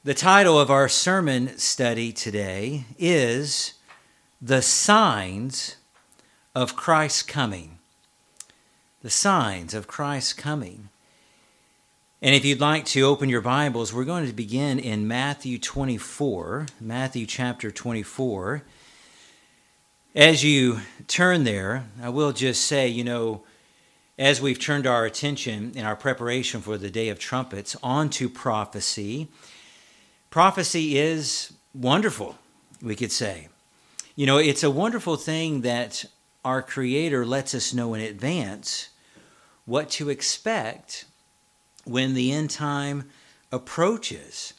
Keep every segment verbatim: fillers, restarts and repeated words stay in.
The title of our sermon study today is The Signs of Christ's Coming. The Signs of Christ's Coming. And if you'd like to open your Bibles, we're going to begin in Matthew twenty-four, Matthew chapter twenty-four. As you turn there, I will just say, you know, as we've turned our attention in our preparation for the Day of Trumpets onto prophecy, prophecy is wonderful, we could say. You know, it's a wonderful thing that our Creator lets us know in advance what to expect when the end time approaches.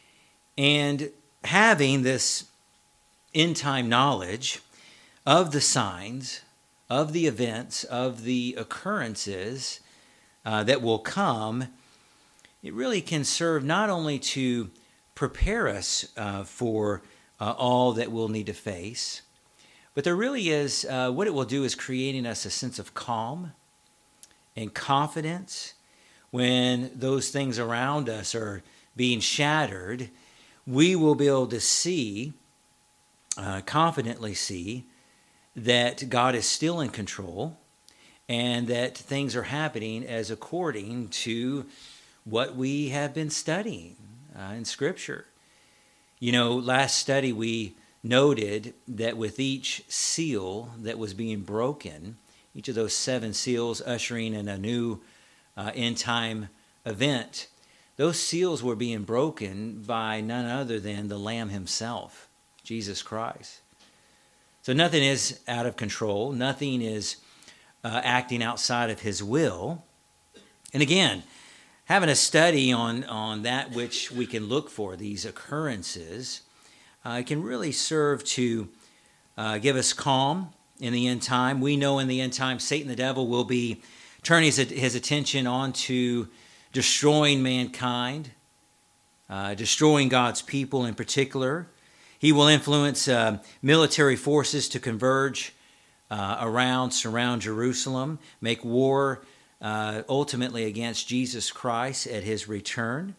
And having this end time knowledge of the signs, of the events, of the occurrences uh, that will come, it really can serve not only to prepare us uh, for uh, all that we'll need to face, but there really is, uh, what it will do is creating us a sense of calm and confidence when those things around us are being shattered. We will be able to see, uh, confidently see, that God is still in control and that things are happening as according to what we have been studying uh, in Scripture. You know, last study we noted that with each seal that was being broken, each of those seven seals ushering in a new uh, end-time event, those seals were being broken by none other than the Lamb himself, Jesus Christ. So nothing is out of control. Nothing is uh, acting outside of his will. And again, having a study on, on that which we can look for, these occurrences, uh, can really serve to uh, give us calm in the end time. We know in the end time, Satan the devil will be turning his, his attention on to destroying mankind, uh, destroying God's people in particular. He will influence uh, military forces to converge uh, around, surround Jerusalem, make war uh, ultimately against Jesus Christ at his return.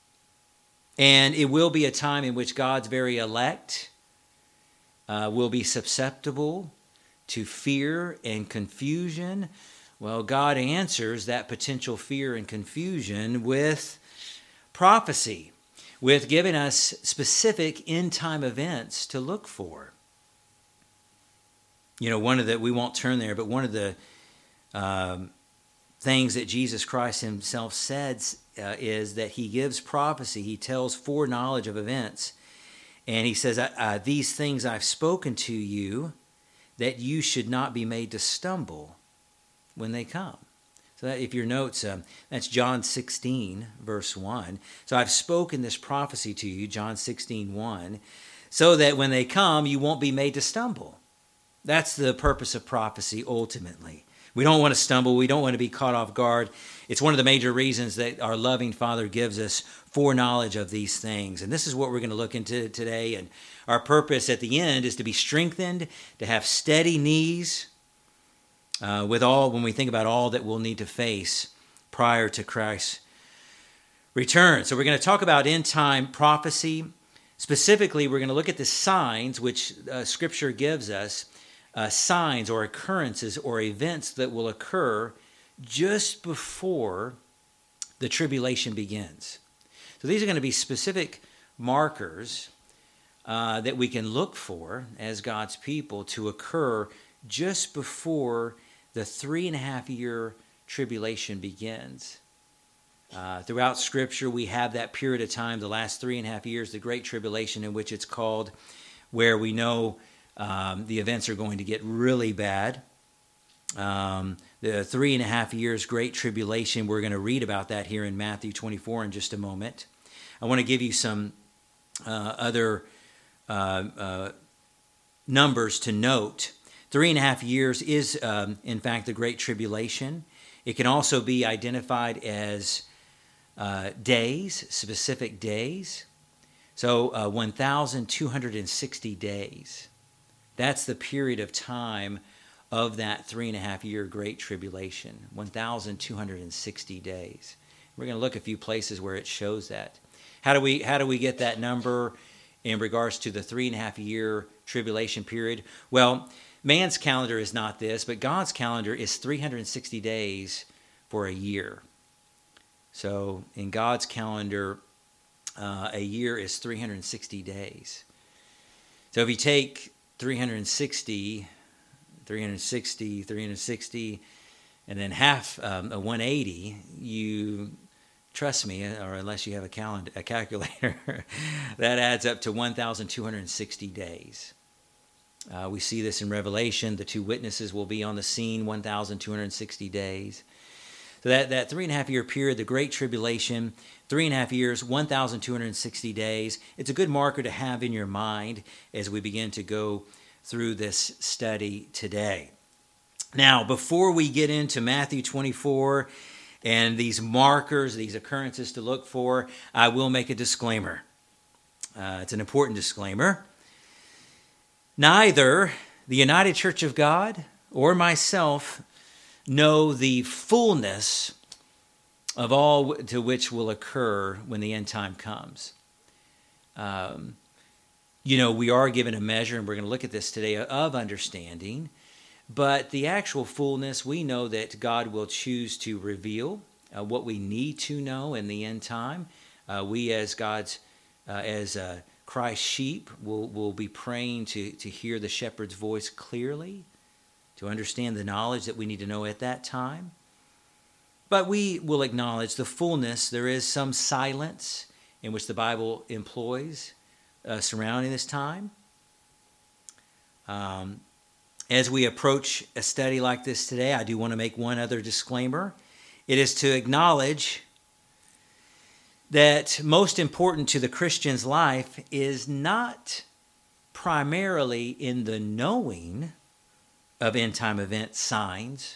And it will be a time in which God's very elect uh, will be susceptible to fear and confusion. Well, God answers that potential fear and confusion with prophecy, with giving us specific end-time events to look for. You know, one of the, we won't turn there, but one of the um, things that Jesus Christ himself says uh, is that he gives prophecy. He tells foreknowledge of events. And he says, uh, these things I've spoken to you, that you should not be made to stumble when they come. So that, if your notes, um, that's John sixteen, verse one. So I've spoken this prophecy to you, John sixteen, one, so that when they come, you won't be made to stumble. That's the purpose of prophecy ultimately. We don't want to stumble. We don't want to be caught off guard. It's one of the major reasons that our loving Father gives us foreknowledge of these things. And this is what we're going to look into today. And our purpose at the end is to be strengthened, to have steady knees, Uh, with all, when we think about all that we'll need to face prior to Christ's return. So we're going to talk about end-time prophecy. Specifically, we're going to look at the signs which uh, Scripture gives us, uh, signs or occurrences or events that will occur just before the tribulation begins. So these are going to be specific markers uh, that we can look for as God's people to occur just before the three and a half year tribulation begins. Uh, throughout Scripture, we have that period of time, the last three and a half years, the Great Tribulation, in which it's called, where we know um, the events are going to get really bad. Um, the three and a half years Great Tribulation, we're going to read about that here in Matthew twenty-four in just a moment. I want to give you some uh, other uh, uh, numbers to note. Three and a half years is, um, in fact, the Great Tribulation. It can also be identified as uh, days, specific days. So uh, one thousand two hundred sixty days. That's the period of time of that three and a half year Great Tribulation, one thousand two hundred sixty days. We're going to look at a few places where it shows that. How do we how do we get that number in regards to the three and a half year tribulation period? Well, man's calendar is not this, but God's calendar is three hundred sixty days for a year. So in God's calendar, uh, a year is three hundred sixty days. So if you take three hundred sixty, three hundred sixty, three hundred sixty, and then half um, a one hundred eighty, you trust me, or unless you have a calendar, a calculator, that adds up to one thousand two hundred sixty days. Uh, we see this in Revelation. The two witnesses will be on the scene one thousand two hundred sixty days. So that, that three and a half year period, the Great Tribulation, three and a half years, one thousand two hundred sixty days. It's a good marker to have in your mind as we begin to go through this study today. Now, before we get into Matthew twenty-four and these markers, these occurrences to look for, I will make a disclaimer. Uh, it's an important disclaimer. Neither the United Church of God or myself know the fullness of all to which will occur when the end time comes. Um, you know, we are given a measure, and we're going to look at this today, of understanding. But the actual fullness, we know that God will choose to reveal uh, what we need to know in the end time. Uh, we as God's, uh, as uh, Christ's sheep, will will be praying to, to hear the shepherd's voice clearly, to understand the knowledge that we need to know at that time. But we will acknowledge the fullness. There is some silence in which the Bible employs uh, surrounding this time. Um, as we approach a study like this today, I do want to make one other disclaimer. It is to acknowledge that most important to the Christian's life is not primarily in the knowing of end-time event signs,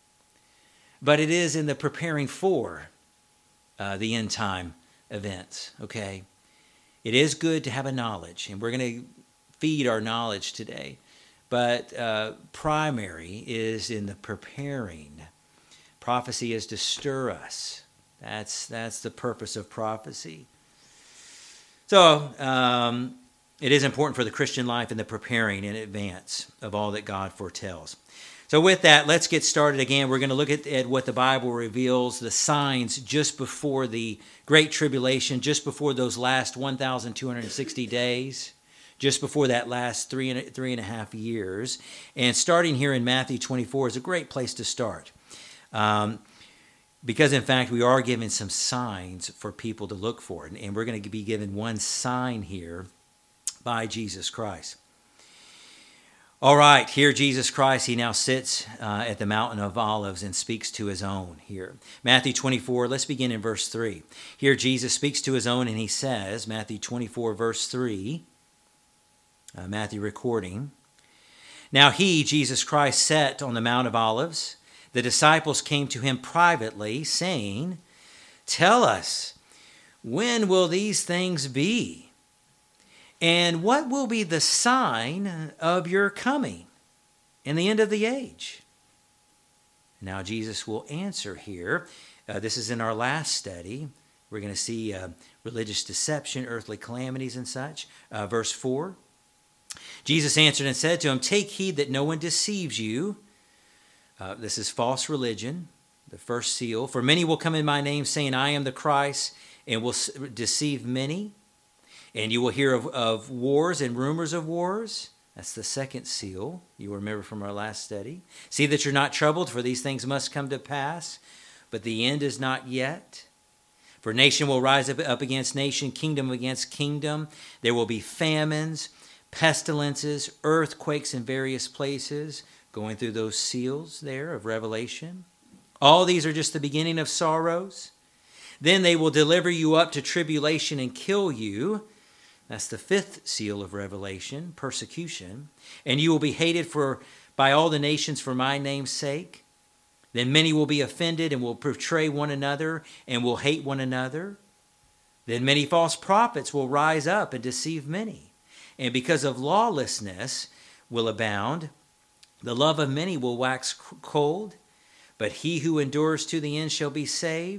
but it is in the preparing for uh, the end-time events, okay? It is good to have a knowledge, and we're going to feed our knowledge today, but uh, primary is in the preparing. Prophecy is to stir us. That's, that's the purpose of prophecy. So, um, it is important for the Christian life in the preparing in advance of all that God foretells. So with that, let's get started again. We're going to look at, at what the Bible reveals, the signs just before the Great Tribulation, just before those last one thousand two hundred sixty days, just before that last three and, three and a half years. And starting here in Matthew twenty-four is a great place to start. Um, because, in fact, we are given some signs for people to look for. And, and we're going to be given one sign here by Jesus Christ. All right, here Jesus Christ, he now sits uh, at the Mountain of Olives and speaks to his own here. Matthew twenty-four, let's begin in verse three. Here Jesus speaks to his own and he says, Matthew twenty-four, verse three, uh, Matthew recording, "Now he, Jesus Christ, sat on the Mount of Olives. The disciples came to him privately, saying, 'Tell us, when will these things be? And what will be the sign of your coming and the end of the age?' Now Jesus will answer here. Uh, this is in our last study. We're going to see uh, religious deception, earthly calamities and such. Uh, verse four. Jesus answered and said to him, 'Take heed that no one deceives you.'" Uh, this is false religion, the first seal. "For many will come in my name, saying, 'I am the Christ,' and will s- deceive many. And you will hear of, of wars and rumors of wars." That's the second seal. You remember from our last study. "See that you're not troubled, for these things must come to pass, but the end is not yet. For nation will rise up, up against nation, kingdom against kingdom. There will be famines, pestilences, earthquakes in various places," going through those seals there of Revelation. "All these are just the beginning of sorrows. Then they will deliver you up to tribulation and kill you." That's the fifth seal of Revelation, persecution. "And you will be hated for by all the nations for my name's sake. Then many will be offended and will betray one another and will hate one another. Then many false prophets will rise up and deceive many. And because of lawlessness will abound, the love of many will wax cold. But he who endures to the end shall be saved.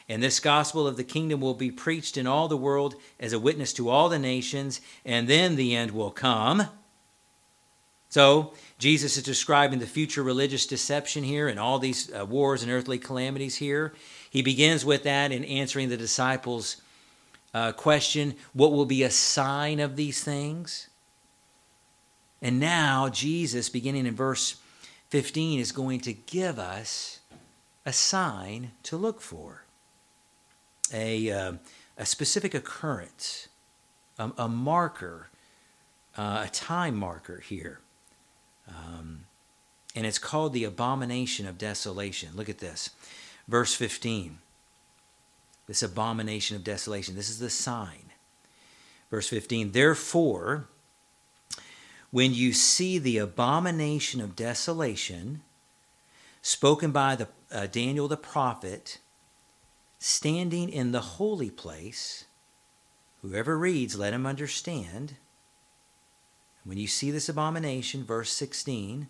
And this gospel of the kingdom will be preached in all the world as a witness to all the nations, and then the end will come. So, Jesus is describing the future religious deception here and all these uh, wars and earthly calamities here. He begins with that in answering the disciples' uh, question, what will be a sign of these things? And now Jesus, beginning in verse fifteen, is going to give us a sign to look for, a, uh, a specific occurrence, a, a marker, uh, a time marker here. Um, and it's called the abomination of desolation. Look at this. Verse fifteen. This abomination of desolation. This is the sign. Verse fifteen. Therefore, when you see the abomination of desolation spoken by the uh, Daniel the prophet standing in the holy place, whoever reads, let him understand. When you see this abomination, verse sixteen,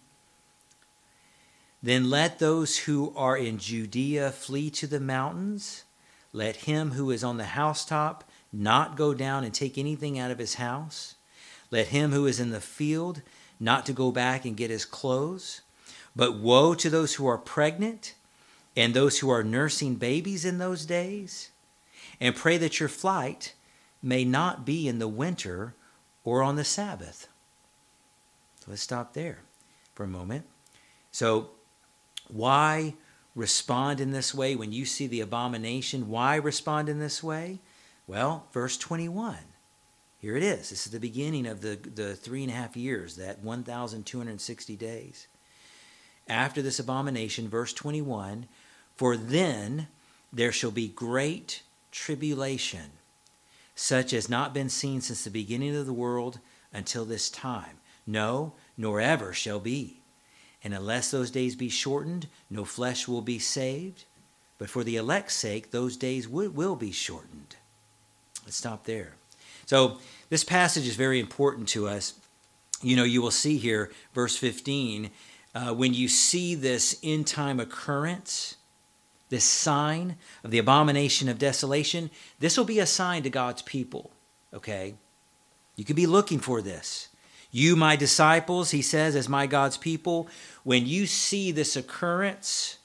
then let those who are in Judea flee to the mountains. Let him who is on the housetop not go down and take anything out of his house. Let him who is in the field not to go back and get his clothes. But woe to those who are pregnant and those who are nursing babies in those days. And pray that your flight may not be in the winter or on the Sabbath. So let's stop there for a moment. So why respond in this way when you see the abomination? Why respond in this way? Well, verse twenty-one. Here it is. This is the beginning of the, the three and a half years, that one thousand two hundred sixty days. After this abomination, verse twenty-one, for then there shall be great tribulation, such as not been seen since the beginning of the world until this time. No, nor ever shall be. And unless those days be shortened, no flesh will be saved. But for the elect's sake, those days will, will be shortened. Let's stop there. So this passage is very important to us. You know, you will see here, verse fifteen, uh, when you see this end-time occurrence, this sign of the abomination of desolation, this will be a sign to God's people, okay? You could be looking for this. You, my disciples, he says, as my God's people, when you see this occurrence,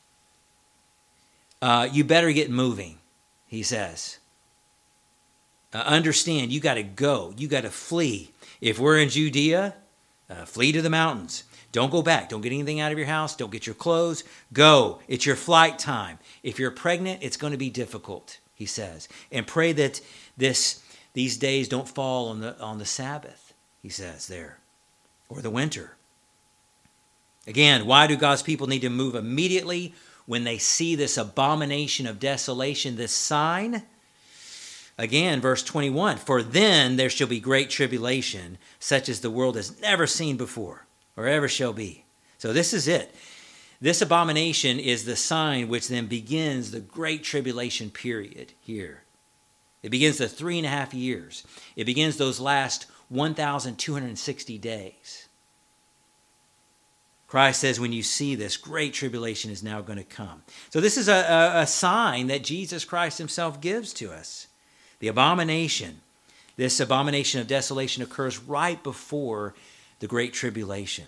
uh, you better get moving, he says. Uh, understand, you got to go. You got to flee. If we're in Judea, uh, flee to the mountains. Don't go back. Don't get anything out of your house. Don't get your clothes. Go. It's your flight time. If you're pregnant, it's going to be difficult, he says. And pray that this these days don't fall on the on the Sabbath, he says there, or the winter. Again, why do God's people need to move immediately when they see this abomination of desolation, this sign? Again, verse twenty-one, for then there shall be great tribulation, such as the world has never seen before, or ever shall be. So this is it. This abomination is the sign which then begins the great tribulation period here. It begins the three and a half years. It begins those last one thousand two hundred sixty days. Christ says when you see this, great tribulation is now going to come. So this is a, a, a sign that Jesus Christ himself gives to us. The abomination, this abomination of desolation occurs right before the great tribulation.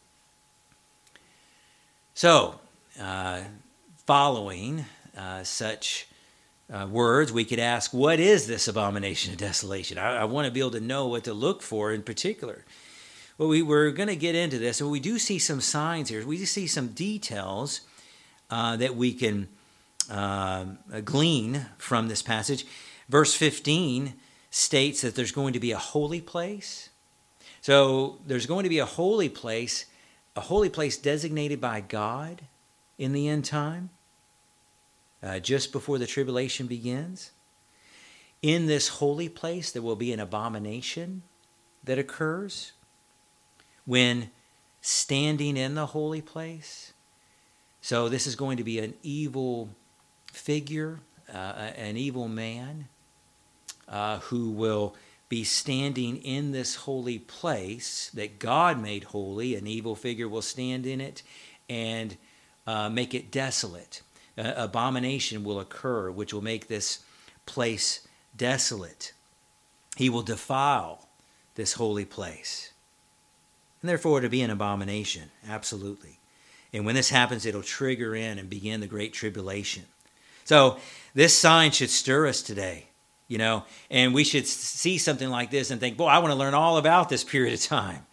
So, uh, following uh, such uh, words, we could ask, what is this abomination of desolation? I, I want to be able to know what to look for in particular. Well, we, we're going to get into this, and we do see some signs here. We do see some details uh, that we can uh, glean from this passage. Verse fifteen states that there's going to be a holy place. So there's going to be a holy place, a holy place designated by God in the end time, uh, just before the tribulation begins. In this holy place, there will be an abomination that occurs when standing in the holy place. So this is going to be an evil figure, uh, an evil man uh, who will be standing in this holy place that God made holy. An evil figure will stand in it and uh, make it desolate. uh, abomination will occur, which will make this place desolate. He will defile this holy place. And therefore to be an abomination, absolutely. And when this happens, it'll trigger in and begin the Great Tribulation. So this sign should stir us today, you know, and we should see something like this and think, boy, I want to learn all about this period of time.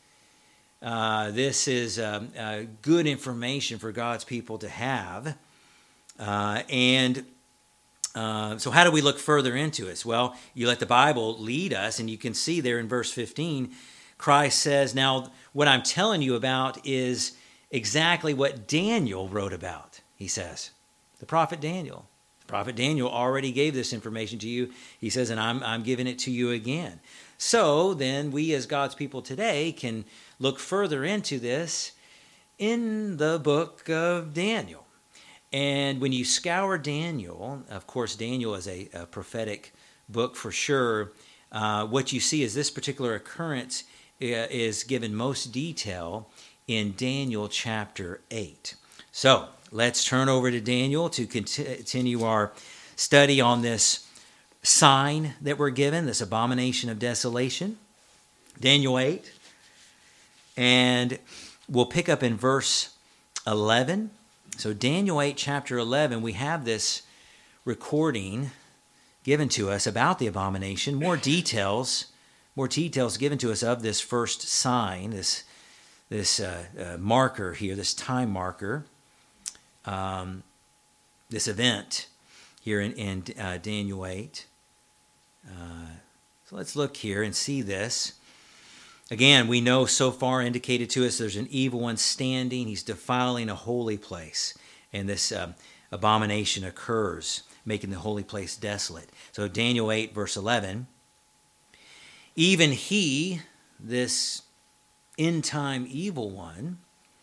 Uh, this is um, uh, good information for God's people to have. Uh, and uh, so how do we look further into it? Well, you let the Bible lead us, and you can see there in verse fifteen, Christ says, now what I'm telling you about is exactly what Daniel wrote about, he says. The prophet Daniel. The prophet Daniel already gave this information to you. He says, and I'm, I'm giving it to you again. So then we as God's people today can look further into this in the book of Daniel. And when you scour Daniel, of course, Daniel is a, a prophetic book for sure. Uh, what you see is this particular occurrence is given most detail in Daniel chapter eight. So let's turn over to Daniel to continue our study on this sign that we're given, this abomination of desolation. Daniel eight. And we'll pick up in verse eleven. So Daniel eight, chapter eleven, we have this recording given to us about the abomination. More details, more details given to us of this first sign, this this uh, uh, marker here, this time marker, um, this event here in, in uh, Daniel eight. Uh, so let's look here and see this. Again, we know so far indicated to us there's an evil one standing. He's defiling a holy place. And this um, abomination occurs, making the holy place desolate. So Daniel eight, verse eleven. Even he, this end-time evil one,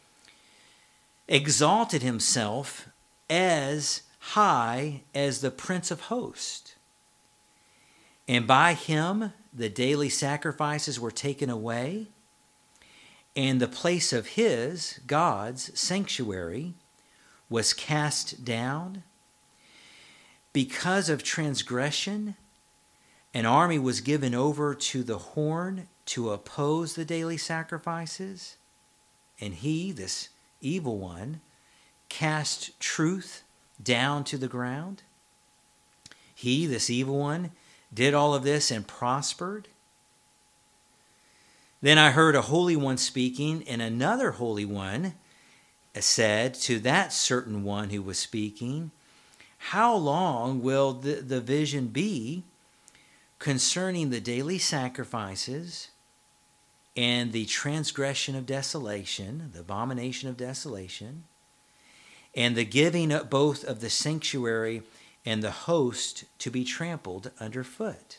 exalted himself as high as the Prince of Hosts. And by him the daily sacrifices were taken away, and the place of his, God's, sanctuary was cast down. Because of transgression, an army was given over to the horn to oppose the daily sacrifices, and he, this evil one, cast truth down to the ground. He, this evil one, did all of this and prospered. Then I heard a holy one speaking, and another holy one said to that certain one who was speaking, how long will the, the vision be concerning the daily sacrifices and the transgression of desolation, the abomination of desolation, and the giving up both of the sanctuary and the host to be trampled underfoot?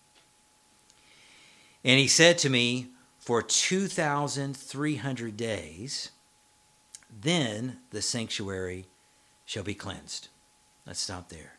And he said to me, for two thousand three hundred days, then the sanctuary shall be cleansed. Let's stop there.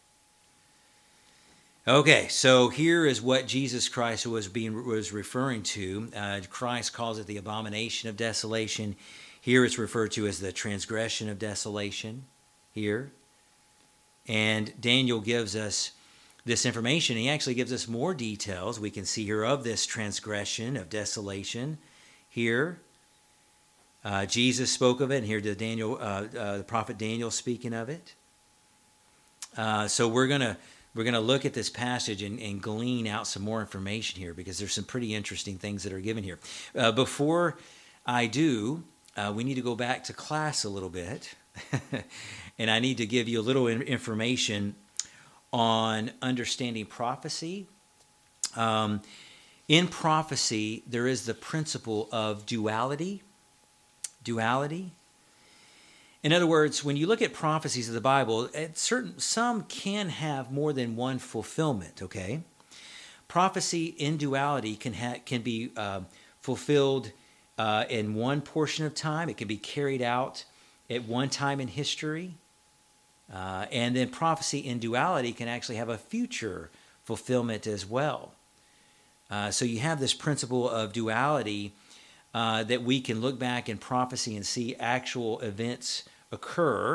Okay, so here is what Jesus Christ was being was referring to. Uh, Christ calls it the abomination of desolation. Here it's referred to as the transgression of desolation. Here. And Daniel gives us this information. He actually gives us more details we can see here of this transgression of desolation. Here, uh, Jesus spoke of it, and here the Daniel, uh, uh, the prophet Daniel speaking of it. Uh, so we're gonna we're gonna look at this passage and, and glean out some more information here, because there's some pretty interesting things that are given here. Uh, before I do, uh, we need to go back to class a little bit. And I need to give you a little information on understanding prophecy. Um, in prophecy, there is the principle of duality. Duality. In other words, when you look at prophecies of the Bible, at certain some can have more than one fulfillment. Okay, prophecy in duality can ha- can be uh, fulfilled uh, in one portion of time. It can be carried out at one time in history. Uh, and then prophecy in duality can actually have a future fulfillment as well. Uh, so you have this principle of duality uh, that we can look back in prophecy and see actual events occur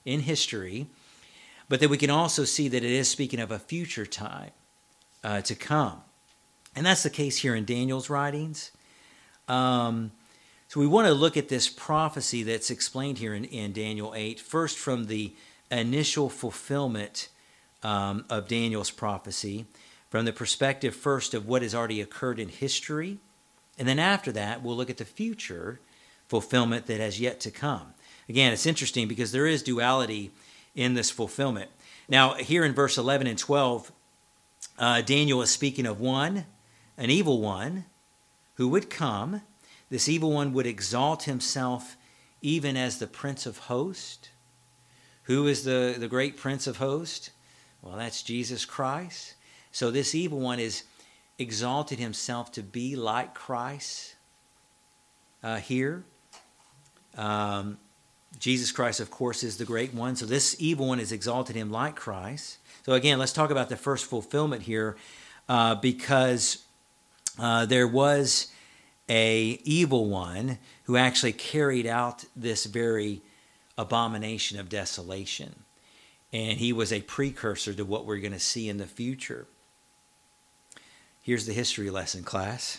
in history, but that we can also see that it is speaking of a future time uh, to come. And that's the case here in Daniel's writings. Um, so we want to look at this prophecy that's explained here in, in Daniel eight, first from the initial fulfillment um, of Daniel's prophecy, from the perspective first of what has already occurred in history, and then after that, we'll look at the future fulfillment that has yet to come. Again, it's interesting because there is duality in this fulfillment. Now, here in verse eleven and twelve, uh, Daniel is speaking of one, an evil one, who would come. This evil one would exalt himself even as the Prince of Hosts. Who is the, the great Prince of Hosts? Well, that's Jesus Christ. So this evil one is exalted himself to be like Christ uh, here. Um, Jesus Christ, of course, is the great one. So this evil one has exalted him like Christ. So again, let's talk about the first fulfillment here uh, because uh, there was a evil one who actually carried out this very abomination of desolation. And he was a precursor to what we're going to see in the future. Here's the history lesson, class.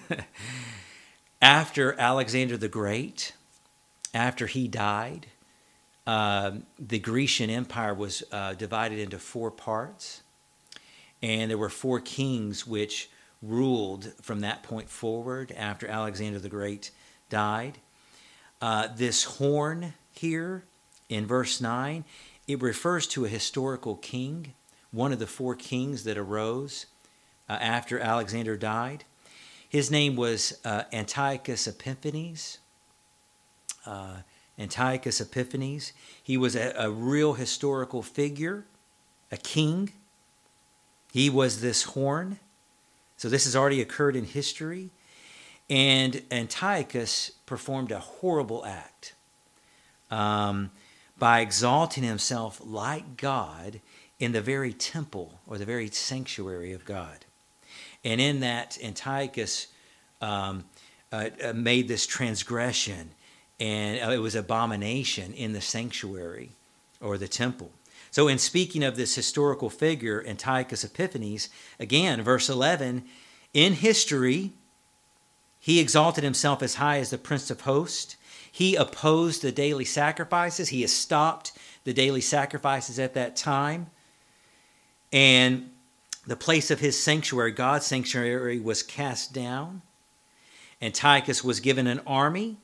After Alexander the Great, after he died, uh, the Grecian Empire was uh, divided into four parts. And there were four kings which ruled from that point forward after Alexander the Great died. Uh, this horn here in verse nine, it refers to a historical king, one of the four kings that arose uh, after Alexander died. His name was uh, Antiochus Epiphanes. Uh, Antiochus Epiphanes. He was a, a real historical figure, a king. He was this horn. So this has already occurred in history. And Antiochus performed a horrible act um, by exalting himself like God in the very temple or the very sanctuary of God. And in that, Antiochus um, uh, made this transgression, and it was abomination in the sanctuary or the temple. So in speaking of this historical figure, Antiochus Epiphanes, again, verse eleven, in history, he exalted himself as high as the Prince of Hosts. He opposed the daily sacrifices. He has stopped the daily sacrifices at that time. And the place of his sanctuary, God's sanctuary, was cast down. Antiochus was given an army.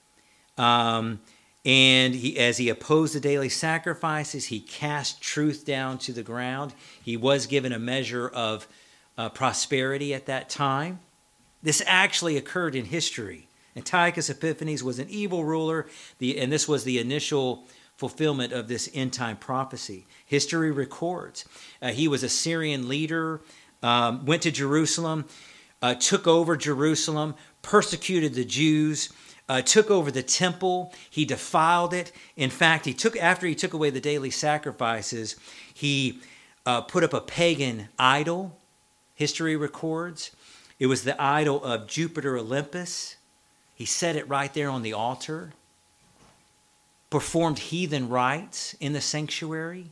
Um, and he, as he opposed the daily sacrifices, he cast truth down to the ground. He was given a measure of uh, prosperity at that time. This actually occurred in history. Antiochus Epiphanes was an evil ruler, the, and this was the initial fulfillment of this end-time prophecy. History records. Uh, he was a Syrian leader, um, went to Jerusalem, uh, took over Jerusalem, persecuted the Jews, uh, took over the temple. He defiled it. In fact, he took after he took away the daily sacrifices, he uh, put up a pagan idol. History records. It was the idol of Jupiter Olympus. He set it right there on the altar. Performed heathen rites in the sanctuary.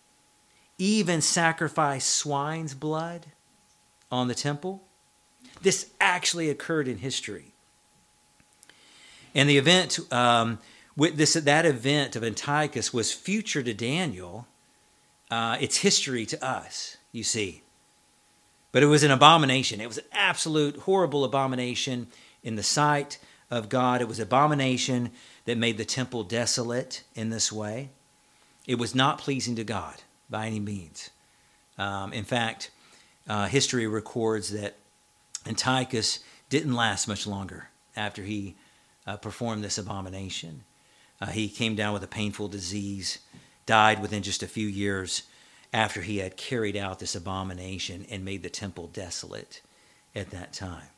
Even sacrificed swine's blood on the temple. This actually occurred in history. And the event, um, with this, that event of Antiochus was future to Daniel. Uh, it's history to us, you see. But it was an abomination. It was an absolute horrible abomination in the sight of God. It was an abomination that made the temple desolate in this way. It was not pleasing to God by any means. Um, in fact, uh, history records that Antiochus didn't last much longer after he uh, performed this abomination. Uh, he came down with a painful disease, died within just a few years after he had carried out this abomination and made the temple desolate at that time.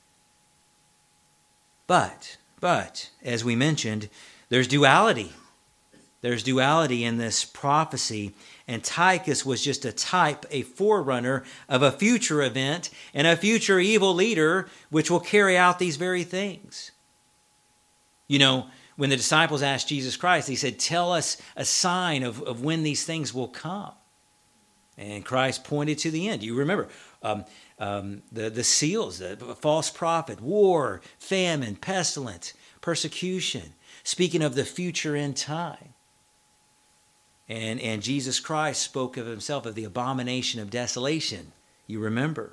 But, but, as we mentioned, there's duality. There's duality in this prophecy. Antiochus was just a type, a forerunner of a future event and a future evil leader which will carry out these very things. You know, When the disciples asked Jesus Christ, he said, tell us a sign of, of when these things will come. And Christ pointed to the end. You remember um, um, the, the seals, the false prophet, war, famine, pestilence, persecution, speaking of the future end time. And, and Jesus Christ spoke of himself of the abomination of desolation. You remember.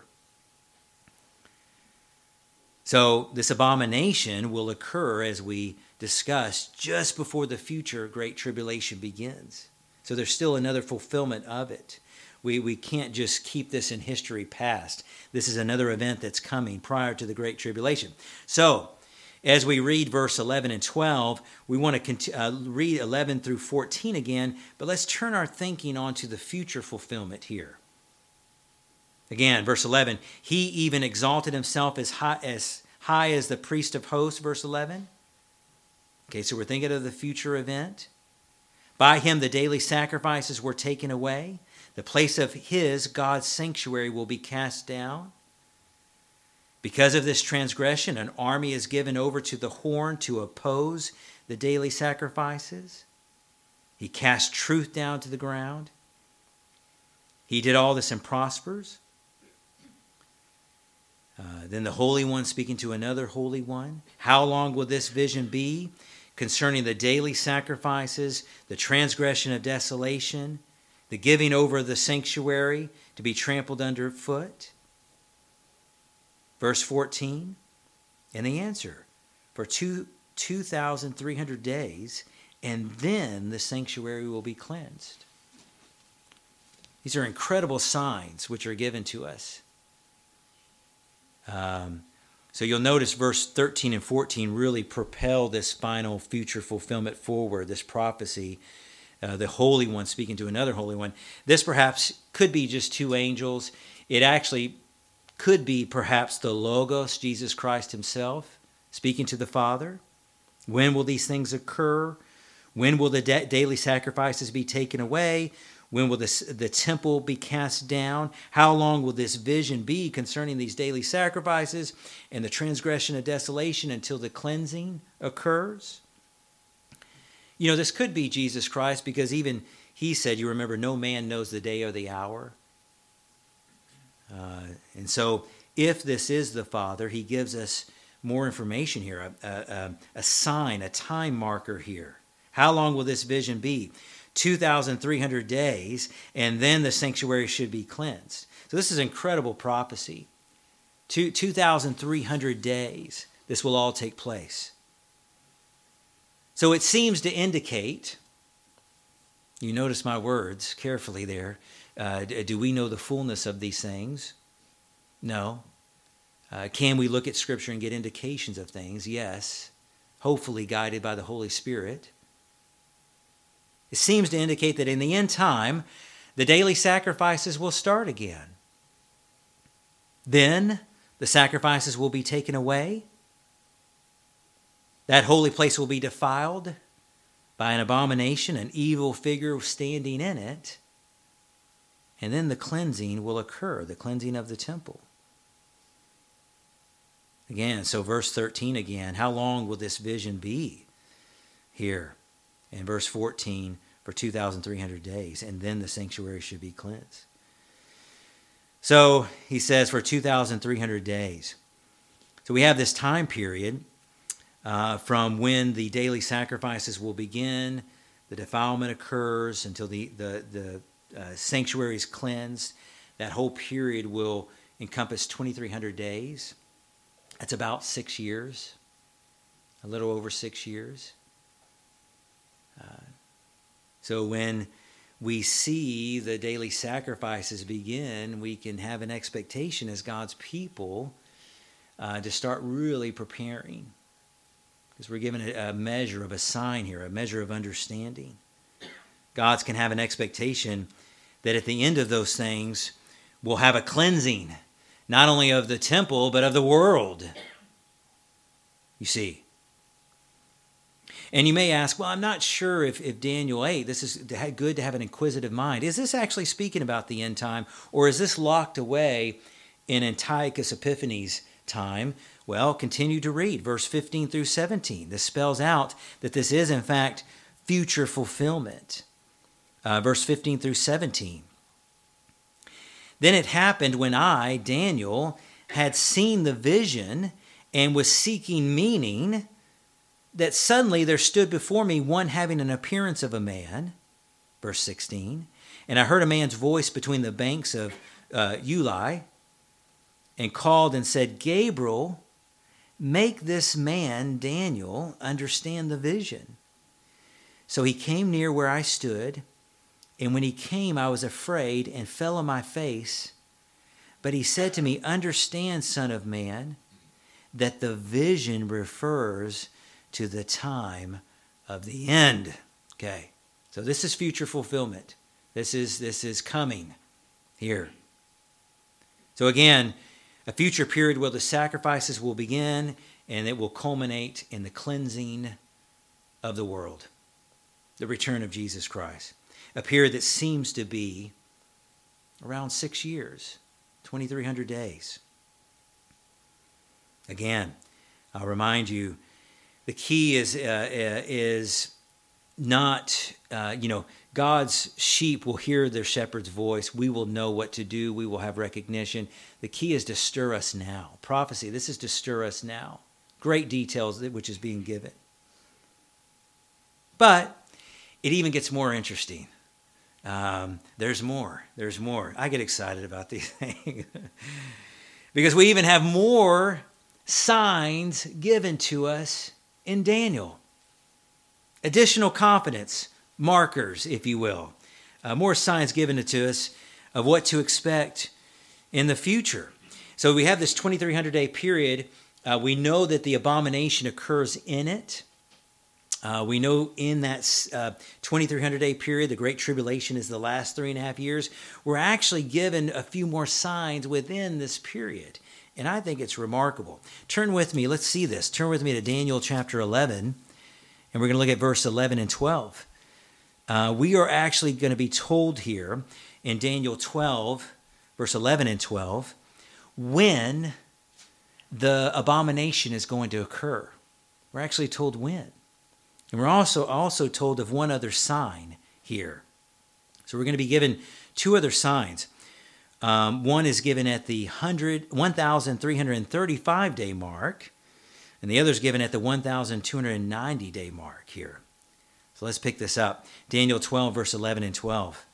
So this abomination will occur, as we discussed, just before the future great tribulation begins. So there's still another fulfillment of it. We, we can't just keep this in history past. This is another event that's coming prior to the great tribulation. So as we read verse eleven and twelve, we want to cont- uh, read eleven through fourteen again, but let's turn our thinking onto the future fulfillment here. Again, verse eleven, he even exalted himself as high as, high as the priest of hosts, verse eleven. Okay, so we're thinking of the future event. By him the daily sacrifices were taken away. The place of his, God's sanctuary, will be cast down. Because of this transgression, an army is given over to the horn to oppose the daily sacrifices. He cast truth down to the ground. He did all this and prospers. Uh, then the Holy One speaking to another Holy One. How long will this vision be concerning the daily sacrifices, the transgression of desolation, the giving over of the sanctuary to be trampled underfoot? Verse fourteen, and the answer, for two, 2,300 days, and then the sanctuary will be cleansed. These are incredible signs which are given to us. Um, so you'll notice verse thirteen and fourteen really propel this final future fulfillment forward, this prophecy. Uh, the Holy One speaking to another Holy One. This perhaps could be just two angels. It actually could be perhaps the Logos, Jesus Christ himself, speaking to the Father. When will these things occur? When will the da- daily sacrifices be taken away? When will this, the temple be cast down? How long will this vision be concerning these daily sacrifices and the transgression of desolation until the cleansing occurs? You know, this could be Jesus Christ because even he said, you remember, no man knows the day or the hour. Uh, and so if this is the Father, he gives us more information here, a, a, a sign, a time marker here. How long will this vision be? two thousand three hundred days, and then the sanctuary should be cleansed. So this is incredible prophecy. Two, two thousand three hundred days, this will all take place. So it seems to indicate, you notice my words carefully there, uh, do we know the fullness of these things? No. Uh, can we look at Scripture and get indications of things? Yes. Hopefully guided by the Holy Spirit. It seems to indicate that in the end time, the daily sacrifices will start again. Then the sacrifices will be taken away. That holy place will be defiled by an abomination, an evil figure standing in it. And then the cleansing will occur, the cleansing of the temple. Again, so verse thirteen again, how long will this vision be here? In verse fourteen, for two thousand three hundred days, and then the sanctuary should be cleansed. So he says for two thousand three hundred days. So we have this time period uh, from when the daily sacrifices will begin, the defilement occurs until the, the, the uh, sanctuary is cleansed. That whole period will encompass twenty-three hundred days. That's about six years, a little over six years. Uh, so when we see the daily sacrifices begin, we can have an expectation as God's people uh, to start really preparing. Because we're given a, a measure of a sign here, a measure of understanding. God's can have an expectation that at the end of those things, we'll have a cleansing, not only of the temple, but of the world. You see. And you may ask, well, I'm not sure if, if Daniel eight, this is good to have an inquisitive mind. Is this actually speaking about the end time, or is this locked away in Antiochus Epiphanes' time? Well, continue to read verse fifteen through seventeen. This spells out that this is, in fact, future fulfillment. Uh, verse fifteen through seventeen. Then it happened when I, Daniel, had seen the vision and was seeking meaning, that suddenly there stood before me one having an appearance of a man. Verse sixteen. And I heard a man's voice between the banks of uh, Ulai, and called and said, Gabriel, make this man, Daniel, understand the vision. So he came near where I stood, and when he came, I was afraid and fell on my face. But he said to me, understand, son of man, that the vision refers to the time of the end. Okay, so this is future fulfillment. This is, this is coming here. So again, a future period where the sacrifices will begin and it will culminate in the cleansing of the world, the return of Jesus Christ. A period that seems to be around six years, twenty-three hundred days. Again, I'll remind you, the key is uh, is not, uh, you know, God's sheep will hear their shepherd's voice. We will know what to do. We will have recognition. The key is to stir us now. Prophecy, this is to stir us now. Great details which is being given. But it even gets more interesting. Um, there's more. There's more. I get excited about these things. Because we even have more signs given to us in Daniel. Additional confidence, markers, if you will. Uh, more signs given to us of what to expect in the future. So we have this twenty-three hundred day period. Uh, we know that the abomination occurs in it. Uh, we know in that uh, twenty-three hundred day period, the Great Tribulation is the last three and a half years. We're actually given a few more signs within this period. And I think it's remarkable. Turn with me. Let's see this. Turn with me to Daniel chapter eleven. And we're going to look at verse eleven and twelve. Uh, we are actually going to be told here in Daniel twelve, verse eleven and twelve, when the abomination is going to occur. We're actually told when. And we're also, also told of one other sign here. So we're going to be given two other signs. Um, one is given at the one thousand three hundred thirty-five day mark, and the other is given at the one thousand two hundred ninety day mark here. So let's pick this up. Daniel twelve, verse eleven and twelve.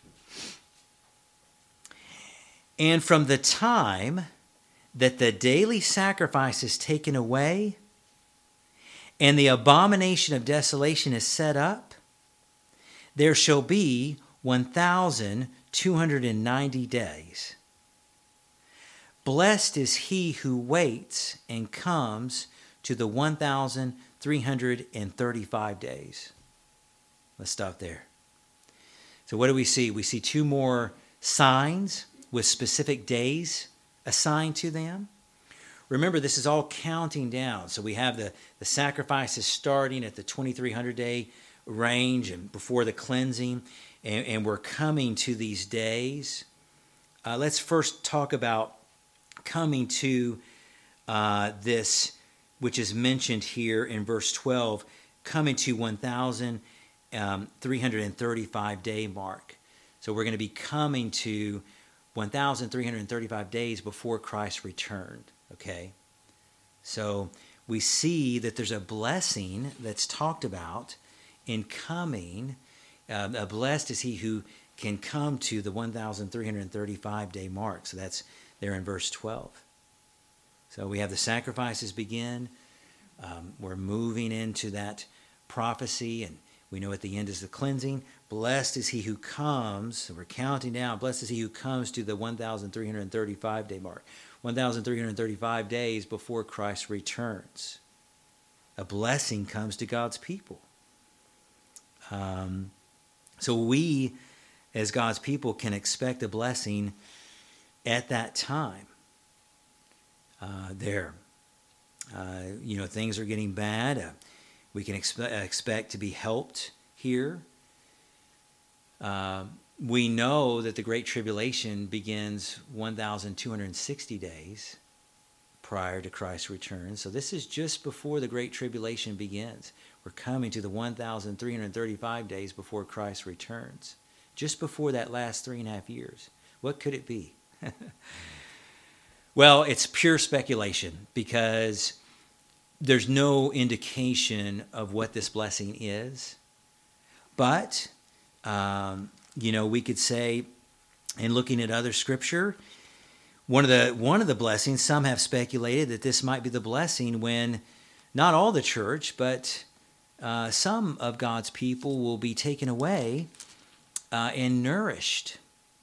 And from the time that the daily sacrifice is taken away and the abomination of desolation is set up, there shall be one thousand two hundred ninety days. Blessed is he who waits and comes to the one thousand three hundred thirty-five days. Let's stop there. So what do we see? We see two more signs with specific days assigned to them. Remember, this is all counting down. So we have the, the sacrifices starting at the twenty-three hundred day range and before the cleansing, and, and we're coming to these days. Uh, let's first talk about coming to uh, this, which is mentioned here in verse twelve, coming to one thousand three hundred thirty-five day mark. So we're going to be coming to one thousand three hundred thirty-five days before Christ returned. Okay, so we see that there's a blessing that's talked about in coming. Uh, a blessed is he who can come to the one thousand three hundred thirty-five day mark. So that's there in verse twelve. So we have the sacrifices begin. Um, we're moving into that prophecy, and we know at the end is the cleansing. Blessed is he who comes. So we're counting down. Blessed is he who comes to the one thousand three hundred thirty-five day mark. one thousand three hundred thirty-five days before Christ returns. A blessing comes to God's people. Um, so we, as God's people, can expect a blessing at that time. Uh, there. Uh, you know, things are getting bad. Uh, we can expe- expect to be helped here. Uh, we know that the Great Tribulation begins one thousand two hundred sixty days prior to Christ's return. So this is just before the Great Tribulation begins. We're coming to the one thousand three hundred thirty-five days before Christ returns. Just before that last three and a half years. What could it be? Well, it's pure speculation because there's no indication of what this blessing is. But, um, you know, we could say, in looking at other scripture, one of the one of the blessings, some have speculated that this might be the blessing when not all the church, but uh, some of God's people will be taken away uh, and nourished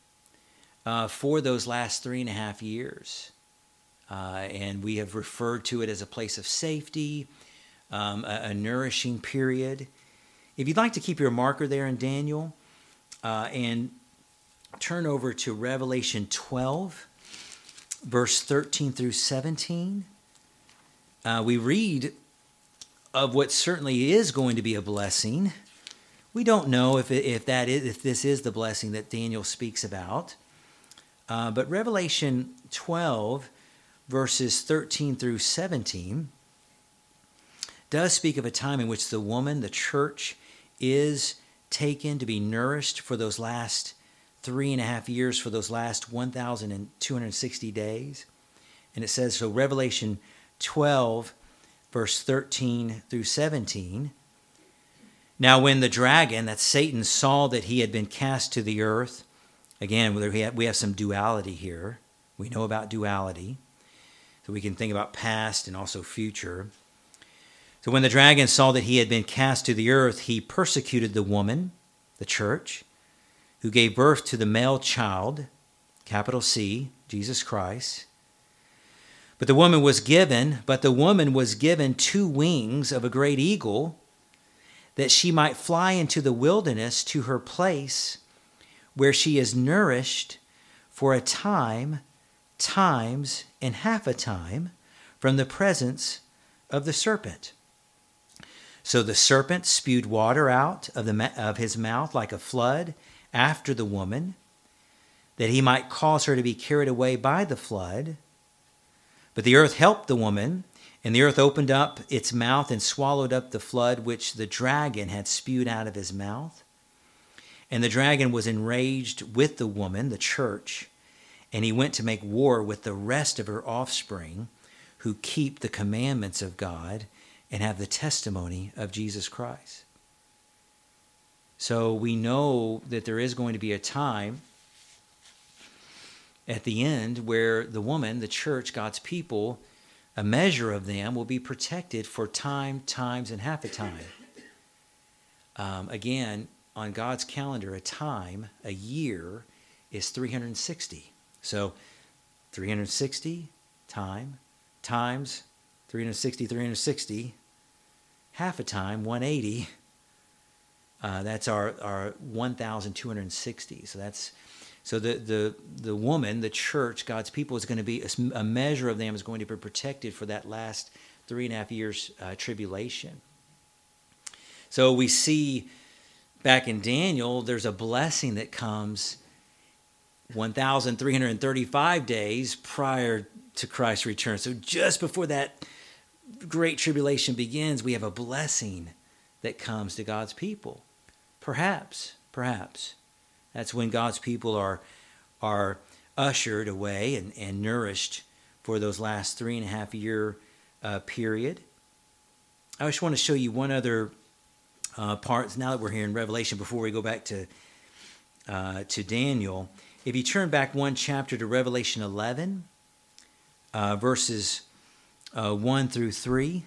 uh, for those last three and a half years. Uh, and we have referred to it as a place of safety, um, a, a nourishing period. If you'd like to keep your marker there in Daniel uh, and turn over to Revelation twelve, verse thirteen through seventeen, uh, we read of what certainly is going to be a blessing. We don't know if it, if that is if this is the blessing that Daniel speaks about, uh, but Revelation twelve, verses thirteen through seventeen, does speak of a time in which the woman, the church, is taken to be nourished for those last three and a half years, for those last one thousand two hundred sixty days. And it says, so Revelation twelve, verse thirteen through seventeen, now when the dragon, that's Satan, saw that he had been cast to the earth, again, we have, we have some duality here. We know about duality. So we can think about past and also future. So when the dragon saw that he had been cast to the earth, he persecuted the woman, the church, who gave birth to the male child, capital C, Jesus Christ. But the woman was given, but the woman was given two wings of a great eagle, that she might fly into the wilderness to her place, where she is nourished for a time, times, and half a time from the presence of the serpent. So the serpent spewed water out of, the, of his mouth like a flood after the woman, that he might cause her to be carried away by the flood. But the earth helped the woman, and the earth opened up its mouth and swallowed up the flood which the dragon had spewed out of his mouth. And the dragon was enraged with the woman, the church, and he went to make war with the rest of her offspring who keep the commandments of God and have the testimony of Jesus Christ. So we know that there is going to be a time at the end where the woman, the church, God's people, a measure of them will be protected for time, times, and half a time. Um, again, on God's calendar, a time, a year, is three hundred sixty. So three hundred sixty time times three hundred sixty, three hundred sixty, half a time, one hundred eighty. Uh, that's our, our one thousand two hundred sixty. So that's so the, the the woman, the church, God's people, is going to be a measure of them is going to be protected for that last three and a half years uh, tribulation. So we see back in Daniel, there's a blessing that comes one thousand three hundred thirty-five days prior to Christ's return. So just before that great tribulation begins, we have a blessing that comes to God's people. Perhaps, perhaps, that's when God's people are, are ushered away and, and nourished for those last three and a half year uh, period. I just want to show you one other uh, part, now that we're here in Revelation, before we go back to uh, to Daniel. If you turn back one chapter to Revelation eleven, uh, verses uh, one through three.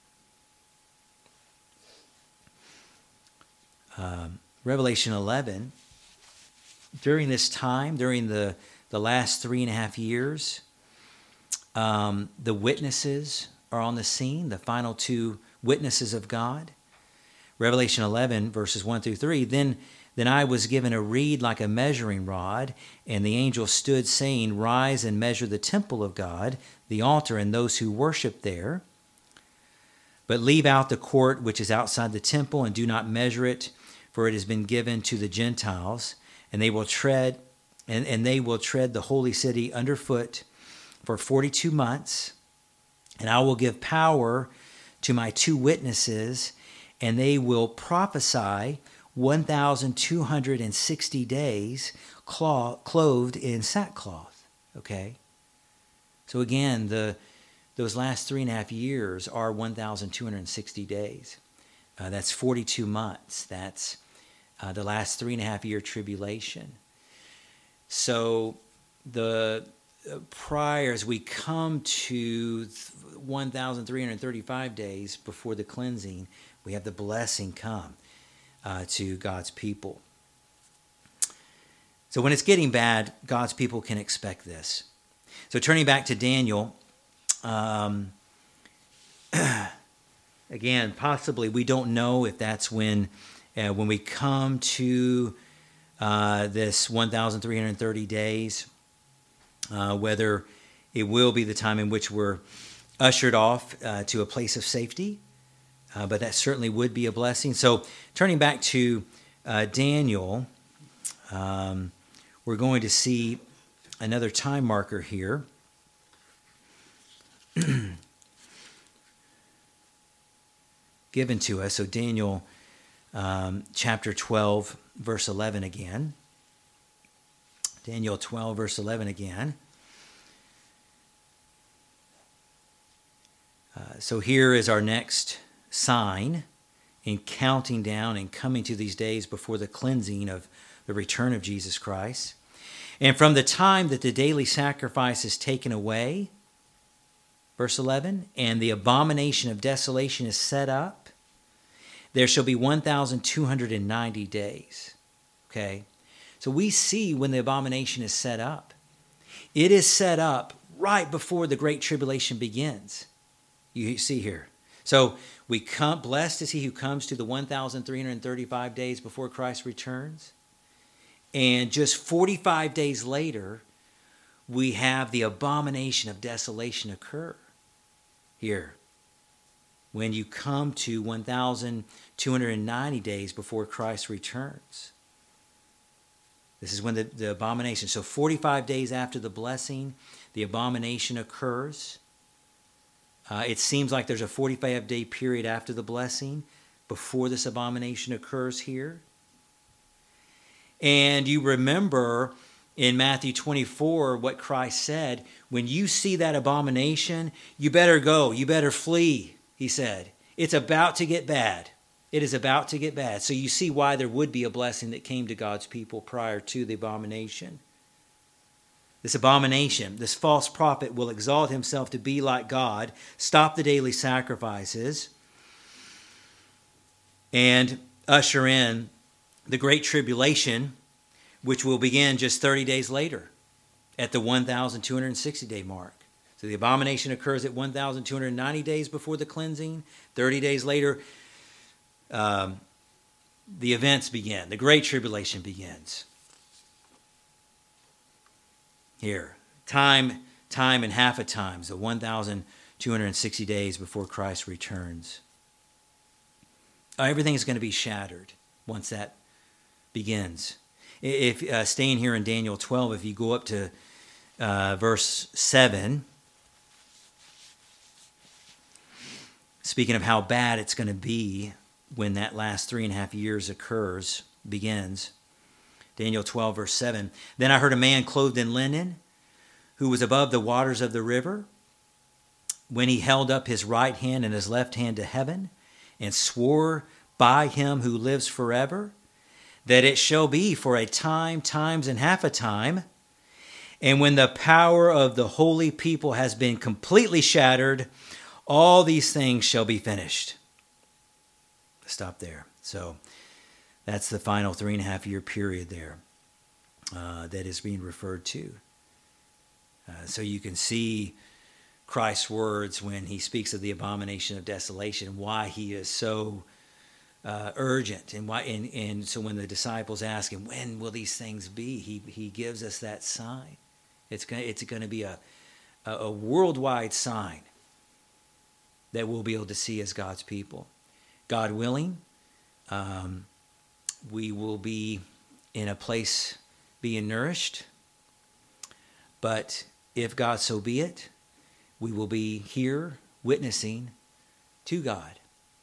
Um, Revelation eleven, during this time, during the, the last three and a half years, um, the witnesses are on the scene, the final two witnesses of God. Revelation eleven, verses one through three, then Then I was given a reed like a measuring rod, and the angel stood, saying, Rise and measure the temple of God, the altar, and those who worship there. But leave out the court which is outside the temple, and do not measure it, for it has been given to the Gentiles, and they will tread, and, and they will tread the holy city underfoot for forty-two months. And I will give power to my two witnesses, and they will prophesy one thousand two hundred sixty days clothed in sackcloth. Okay? So again, the those last three and a half years are one thousand two hundred sixty days. Uh, that's forty-two months. That's uh, the last three and a half year tribulation. So the uh, prior, as we come to one thousand three hundred thirty-five days before the cleansing, we have the blessing come uh, to God's people. So when it's getting bad, God's people can expect this. So turning back to Daniel, um, again, possibly we don't know if that's when, uh, when we come to uh, this one thousand three hundred thirty days, uh, whether it will be the time in which we're ushered off uh, to a place of safety, uh, but that certainly would be a blessing. So turning back to uh, Daniel, um, we're going to see another time marker here. Given to us. So Daniel um, chapter twelve, verse eleven again. Daniel twelve, verse eleven again. Uh, so here is our next sign in counting down and coming to these days before the cleansing of the return of Jesus Christ. And from the time that the daily sacrifice is taken away, verse eleven, and the abomination of desolation is set up, there shall be one thousand two hundred ninety days. Okay? So we see when the abomination is set up. It is set up right before the Great Tribulation begins. You see here. So we come, blessed is he who comes to the one thousand three hundred thirty-five days before Christ returns. And just forty-five days later, we have the abomination of desolation occur here. When you come to one thousand two hundred ninety days before Christ returns. This is when the, the abomination, so forty-five days after the blessing, the abomination occurs. Uh, it seems like there's a forty-five day period after the blessing before this abomination occurs here. And you remember in Matthew twenty-four what Christ said, when you see that abomination, you better go, you better flee, he said. It's about to get bad. It is about to get bad. So you see why there would be a blessing that came to God's people prior to the abomination. This abomination, this false prophet will exalt himself to be like God, stop the daily sacrifices, and usher in the Great Tribulation, which will begin just thirty days later at the one thousand two hundred sixty day mark. So the abomination occurs at one thousand two hundred ninety days before the cleansing. thirty days later, um, the events begin. The Great Tribulation begins. Here, time, time and half a time, so one thousand two hundred sixty days before Christ returns. Everything is going to be shattered once that begins. If uh, staying here in Daniel twelve, if you go up to uh, verse seven, speaking of how bad it's going to be when that last three and a half years occurs, begins, Daniel twelve, verse seven, then I heard a man clothed in linen who was above the waters of the river, when he held up his right hand and his left hand to heaven and swore by him who lives forever, that it shall be for a time, times, and half a time. And when the power of the holy people has been completely shattered, all these things shall be finished. Stop there. So that's the final three and a half year period there uh, that is being referred to. Uh, so you can see Christ's words when he speaks of the abomination of desolation, why he is so Uh, urgent, and why, and, and so when the disciples ask him, when will these things be? He he gives us that sign. It's going it's going to be a, a a worldwide sign that we'll be able to see as God's people. God willing, um, we will be in a place being nourished. But if God so be it, we will be here witnessing to God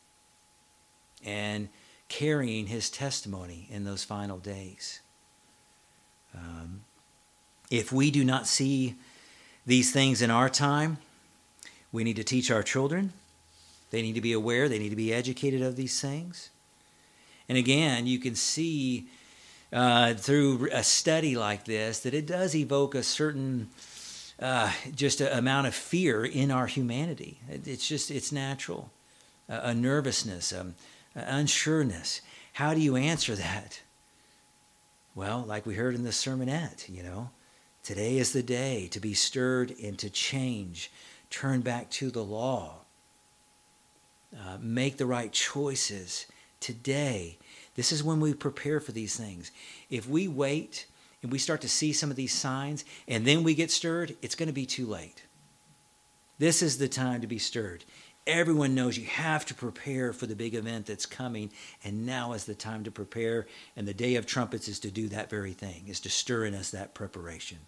and carrying his testimony in those final days. Um, if we do not see these things in our time, we need to teach our children. They need to be aware. They need to be educated of these things. And again, you can see uh, through a study like this that it does evoke a certain uh, just a amount of fear in our humanity. It, it's just, it's natural. Uh, a nervousness, um, unsureness. How do you answer that? Well, like we heard in the sermonette, you know, today is the day to be stirred and to change, turn back to the law, uh, make the right choices today. This is when we prepare for these things. If we wait and we start to see some of these signs and then we get stirred, it's going to be too late. This is the time to be stirred. Everyone knows you have to prepare for the big event that's coming, and now is the time to prepare, and the Day of Trumpets is to do that very thing, is to stir in us that preparation.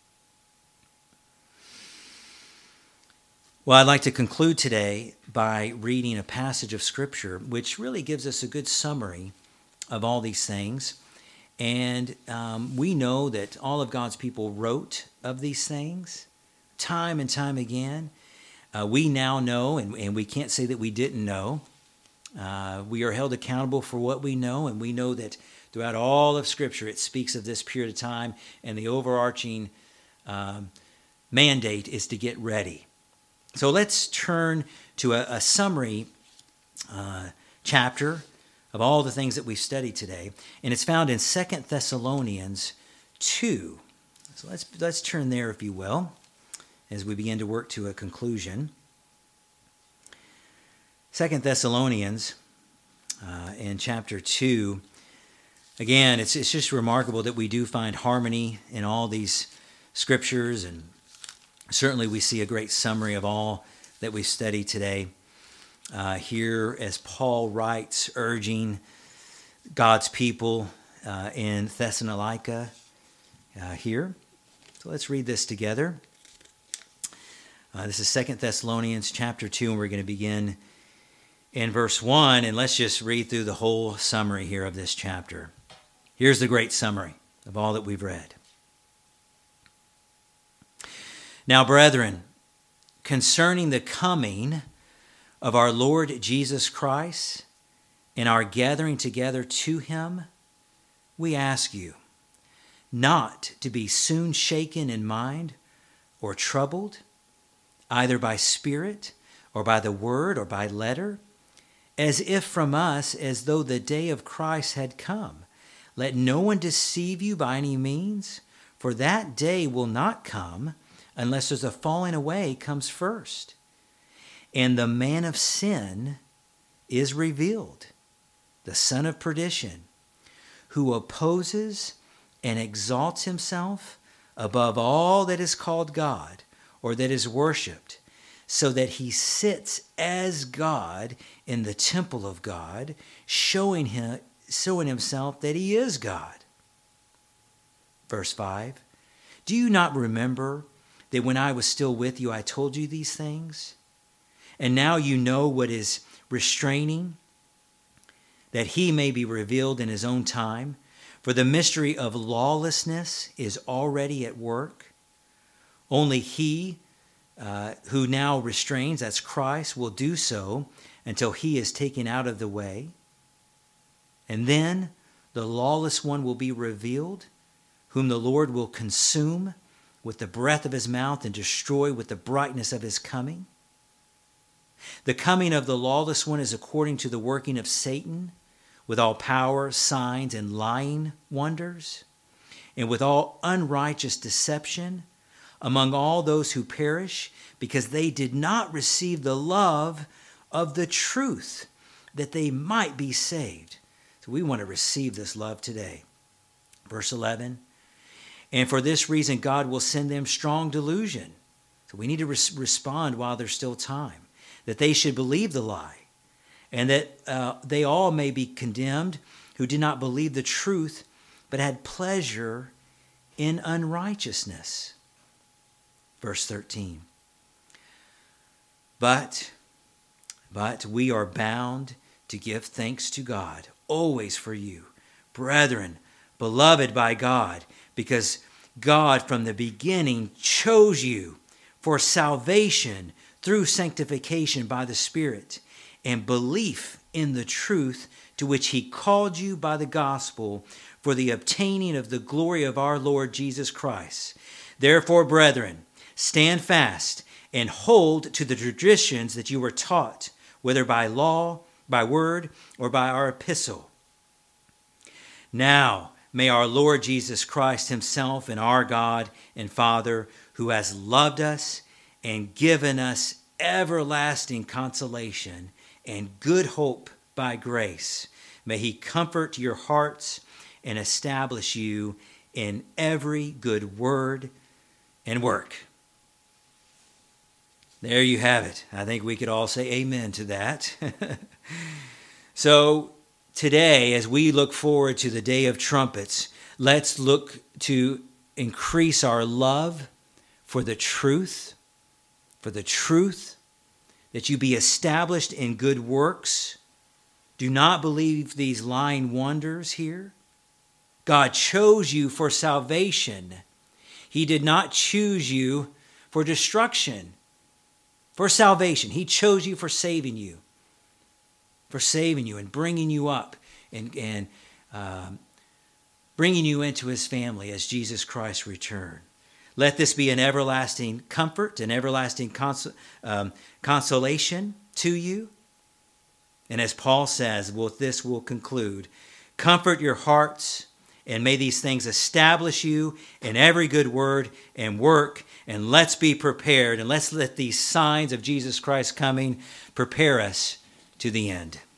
Well, I'd like to conclude today by reading a passage of Scripture which really gives us a good summary of all these things. And um, we know that all of God's people wrote of these things time and time again. Uh, we now know, and, and we can't say that we didn't know. Uh, we are held accountable for what we know, and we know that throughout all of Scripture it speaks of this period of time, and the overarching um, mandate is to get ready. So let's turn to a, a summary uh, chapter of all the things that we've studied today, and it's found in Second Thessalonians two. So let's let's turn there, if you will, as we begin to work to a conclusion. Second Thessalonians uh, in chapter two. Again, it's it's just remarkable that we do find harmony in all these scriptures, and certainly we see a great summary of all that we study today uh, here as Paul writes, urging God's people uh, in Thessalonica uh, here. So let's read this together. Uh, this is Second Thessalonians chapter two, and we're going to begin in verse one, and let's just read through the whole summary here of this chapter. Here's the great summary of all that we've read. Now, brethren, concerning the coming of our Lord Jesus Christ and our gathering together to him, we ask you not to be soon shaken in mind or troubled, either by spirit or by the word or by letter, as if from us, as though the day of Christ had come. Let no one deceive you by any means, for that day will not come unless there's a falling away comes first. And the man of sin is revealed, the son of perdition, who opposes and exalts himself above all that is called God, or that is worshipped, so that he sits as God in the temple of God, showing him, showing himself that he is God. Verse five, do you not remember that when I was still with you, I told you these things? And now you know what is restraining, that he may be revealed in his own time. For the mystery of lawlessness is already at work. Only he uh, who now restrains, that's Christ, will do so until he is taken out of the way. And then the lawless one will be revealed, whom the Lord will consume with the breath of his mouth and destroy with the brightness of his coming. The coming of the lawless one is according to the working of Satan, with all power, signs, and lying wonders, and with all unrighteous deception among all those who perish, because they did not receive the love of the truth, that they might be saved. So we want to receive this love today. Verse eleven, and for this reason God will send them strong delusion. So we need to res- respond while there's still time, that they should believe the lie, and that uh, they all may be condemned who did not believe the truth, but had pleasure in unrighteousness. Verse thirteen. But But we are bound to give thanks to God always for you, brethren, beloved by God, because God from the beginning chose you for salvation through sanctification by the Spirit and belief in the truth to which he called you by the gospel for the obtaining of the glory of our Lord Jesus Christ. Therefore, brethren, stand fast and hold to the traditions that you were taught, whether by law, by word, or by our epistle. Now, may our Lord Jesus Christ himself and our God and Father, who has loved us and given us everlasting consolation and good hope by grace, may he comfort your hearts and establish you in every good word and work. There you have it. I think we could all say amen to that. So today, as we look forward to the Day of Trumpets, let's look to increase our love for the truth, for the truth, that you be established in good works. Do not believe these lying wonders here. God chose you for salvation. He did not choose you for destruction, for salvation. He chose you for saving you, for saving you and bringing you up and, and um, bringing you into his family as Jesus Christ returned. Let this be an everlasting comfort, an everlasting cons- um, consolation to you. And as Paul says, with this we'll conclude, comfort your hearts, and may these things establish you in every good word and work. And let's be prepared, and let's let these signs of Jesus Christ coming prepare us to the end.